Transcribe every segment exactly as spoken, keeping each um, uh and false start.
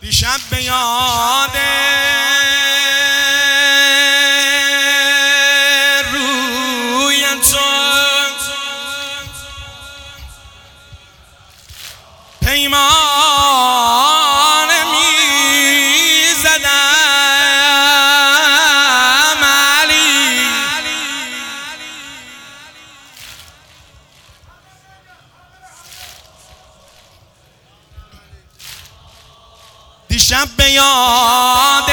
دیشب به یاد روی تو پیمان می زدم علی، دیشب به یاد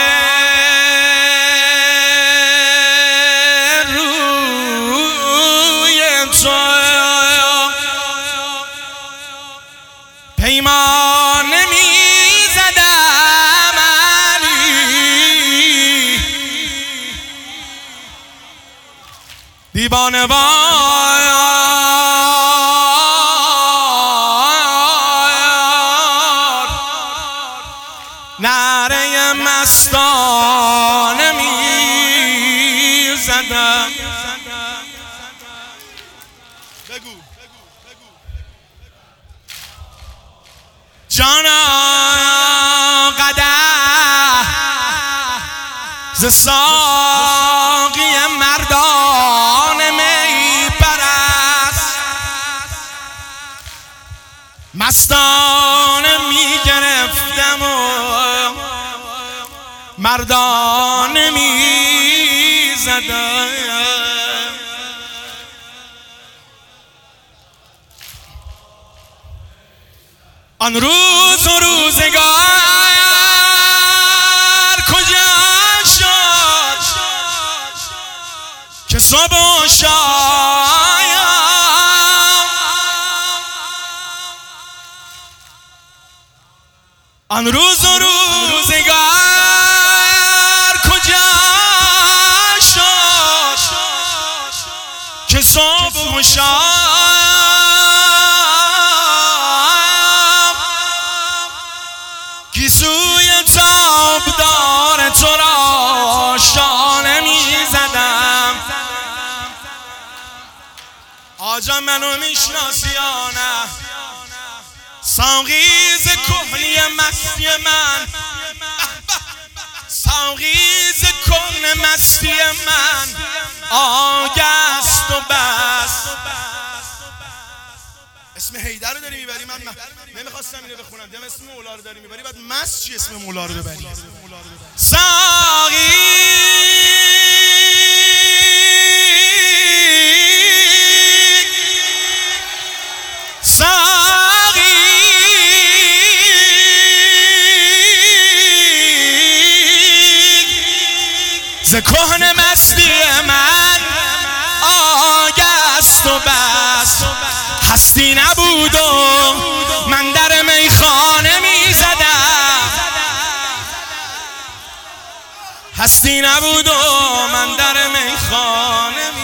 روی تو پیمان می زدم علی، دیوانه وار نعره مستانه می زدم. بگو جانا قدح ز ساقی مردان می پرست، مستانه می گرفتم و مردانه می زدم. آن روز و روزگار کجا شد که صبح و شایم آن روز و روزگار کجا شد که صبح و شام گیسوی تابدار تو را شانه می زدم. آجا منو میشناسی یا نه؟ ساقیز کهنی مستی من، ساقیز کهن مستی من آگست و بس. اسم حیدر رو داری میبری؟ من نمیخواستم اینو بخونم، دیدم اسم مولا رو داری میبری، بعد مست چی اسم مولا رو ببری؟ ساقی ز کهن مستی من آگست و بس. هستی نبود و من در میخانه می زدم، هستی نبود و من در میخانه می